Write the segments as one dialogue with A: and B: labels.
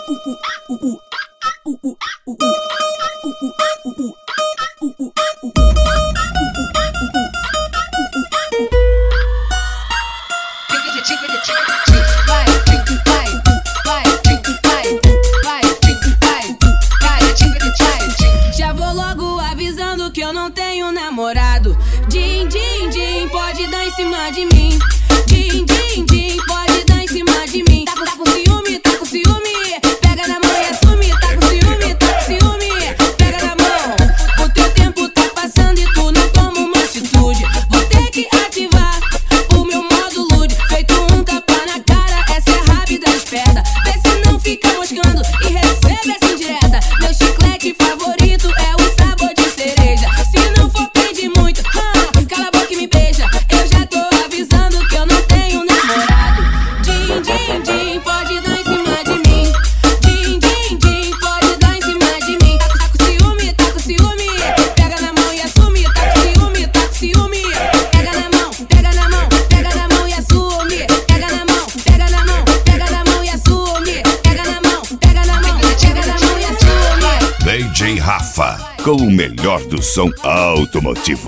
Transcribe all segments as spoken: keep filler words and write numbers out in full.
A: Já vou logo avisando que eu não tenho namorado. Din, din, din, pode dar em cima de mim. Din, din, din, pode dar em cima de mim. Tá com, tá com ciúme, tá com ciúme. Pega na mão e assume. Tá com ciúme, tá com ciúme. Pega na mão. O teu tempo tá passando e tu não toma uma atitude. Vou ter que ativar o meu modo lude. Feito um tapa na cara, essa é rápida esperta. Vê se não fica moscando e recebe essa indireta. Meu chiclete favorito é o sabor de cereja. Se não for pedir muito, ah, cala a boca e me beija. Eu já tô avisando que eu não tenho namorado. Din, din, din, pode dar em cima de mim. Din, din, din, pode dar em cima de mim. Tá, tá com ciúme, tá com ciúme. Pega na mão e assume. Tá com ciúme, tá com ciúme. Pega na mão, pega na mão, pega na mão e assume. Pega na mão, pega na mão, pega na mão e assume. Pega na mão, pega na mão, pega na mão e assume.
B: D J Rafa, com o melhor do som automotivo.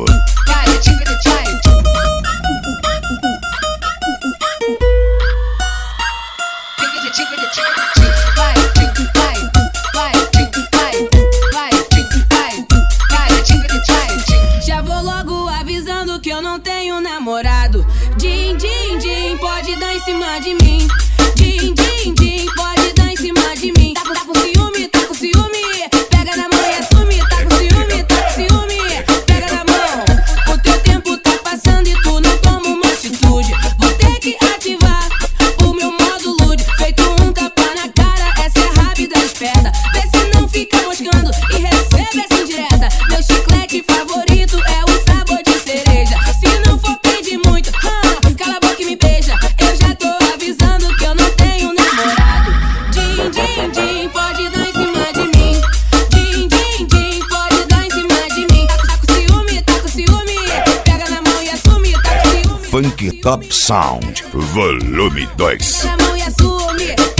A: Já vou logo avisando que eu não tenho namorado. Din, din, din, pode dar em cima de mim. Din, din, din, pode dar em cima de mim. Tá com, tá com ciúme, tá com ciúme. Pega na mão e assume. Tá com ciúme, tá com ciúme. Pega na mão. O teu tempo tá passando e tu não toma uma atitude. Vou ter que ativar o meu modo lude. Feito um tapa na cara, essa é rápida esperta. Vê se não fica moscando e recebe essa indireta. Meu chiclete favorito é o sabor de cereja. Se não for pedir muito, ah, cala a boca e me beija. Eu já tô avisando que eu não tenho namorado. Din, din, din, pode dar em cima de mim. Din, din, din, pode dar em cima de mim. Tá, tá com ciúme, tá com ciúme. Pega na mão e assume. Tá com ciúme.
B: Funk Top Sound, volume dois.
A: Pega na mão e assume.